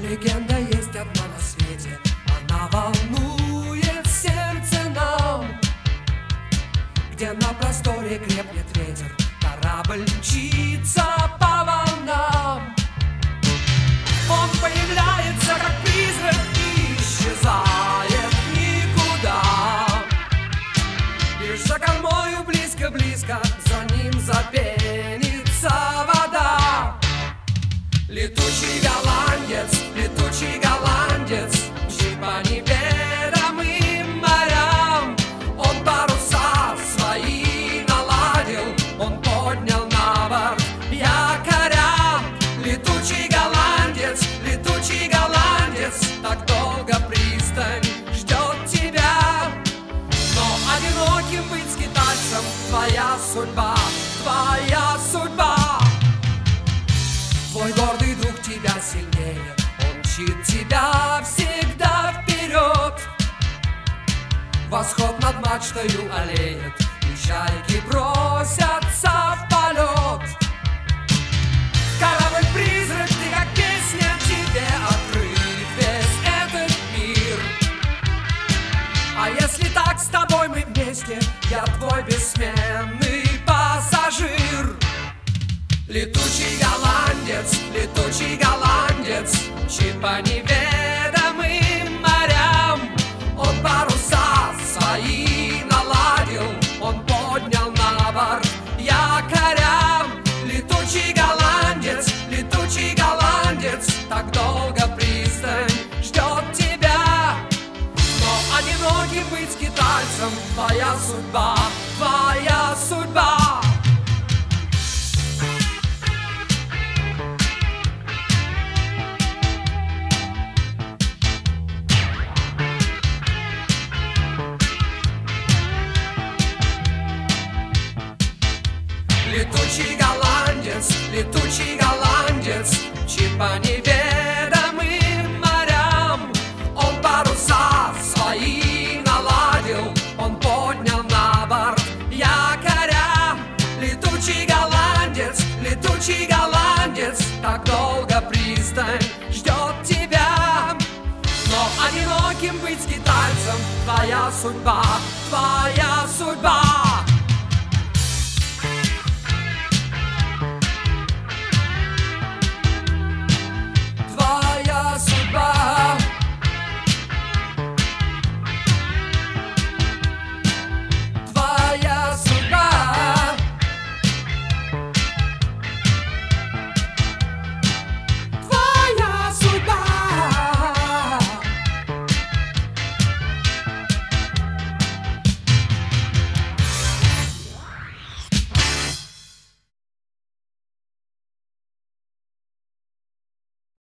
Легенда есть одна на свете, она волнует сердце нам, где на просторе крепнет ветер, корабль мчится по волнам. Он появляется как призрак и исчезает никуда. Лишь за кормою близко-близко за ним запенится вода. Летучий голландец, мчит по неведомым морям. Он паруса свои наладил, он поднял на борт якоря. Летучий голландец, так долго пристань ждет тебя. Но одиноким быть скитальцем твоя судьба, твоя судьба. Твой гордый дух тебя сильнее, он мчит тебя всегда вперед. Восход над мачтою олеет, и чайки бросятся в полет. Корабль-призрак, ты как песня, тебе открыт весь этот мир. А если так с тобой мы вместе, я твой бессменный пассажир. Летучий голландец, мчит по неведомым морям. Он паруса свои наладил, он поднял на борт якоря. Летучий голландец, так долго пристань ждет тебя. Но одиноким быть скитальцем твоя судьба, твоя судьба. Летучий голландец, мчит по неведомым морям. Он паруса свои наладил, он поднял на борт якоря. Летучий голландец, так долго пристань ждет тебя. Но одиноким быть скитальцем твоя судьба, твоя судьба.